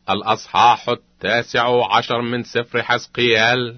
الأصحاح 19 من سفر حزقيال.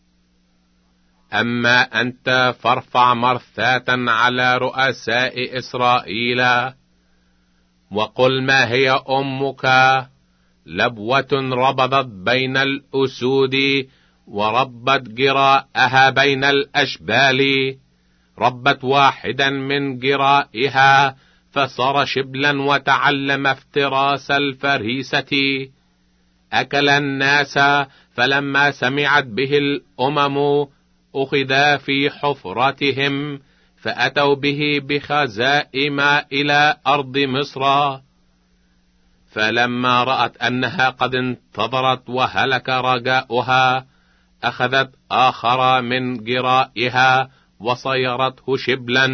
أما أنت فارفع مرثاة على رؤساء إسرائيل، وقل: ما هي أمك؟ لبوة ربضت بين الأسود، وربت جراءها بين الأشبال. ربت واحدا من جرائها، فصار شبلا وتعلم افتراس الفريسة. أكل الناس، فلما سمعت به الأمم أخذا في حفرتهم، فأتوا به بخزائم إلى أرض مصر. فلما رأت أنها قد انتظرت وهلك رجاؤها، أخذت آخر من جرائها وصيرته شبلا،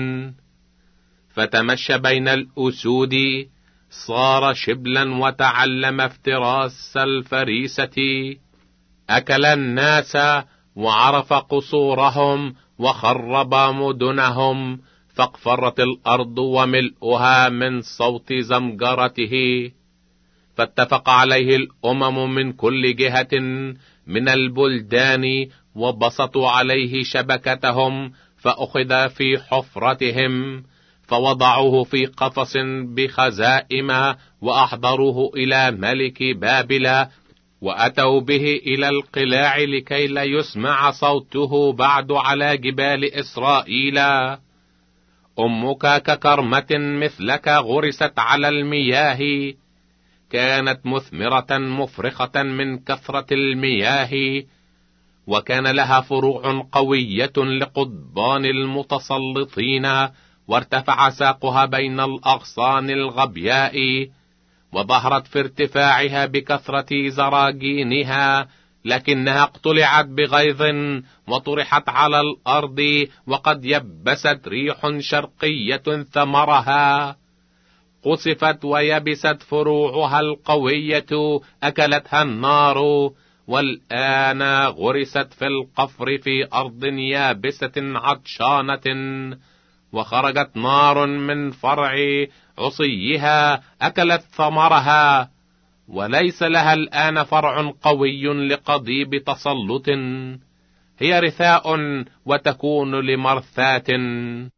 فتمشى بين الأسود، صار شبلا وتعلم افتراس الفريسة. أكل الناس وعرف قصورهم وخرب مدنهم، فاقفرت الأرض وملؤها من صوت زمجرته. فاتفق عليه الأمم من كل جهة من البلدان، وبسطوا عليه شبكتهم، فأخذ في حفرتهم، فوضعوه في قفص بخزائم، وأحضروه إلى ملك بابل، وأتوا به إلى القلاع لكي لا يسمع صوته بعد على جبال إسرائيل. أمك ككرمة مثلك غرست على المياه، كانت مثمرة مفرخة من كثرة المياه، وكان لها فروع قوية لقضبان المتسلطين، وارتفع ساقها بين الأغصان الغبياء، وظهرت في ارتفاعها بكثرة زراجينها، لكنها اقتلعت بغيظ وطرحت على الأرض، وقد يبست ريح شرقية ثمرها. قصفت ويبست فروعها القوية، أكلتها النار، والآن غرست في القفر في أرض يابسة عطشانة، وخرجت نار من فرع عصيها أكلت ثمرها، وليس لها الآن فرع قوي لقضيب تسلط. هي رثاء وتكون لمرثاة.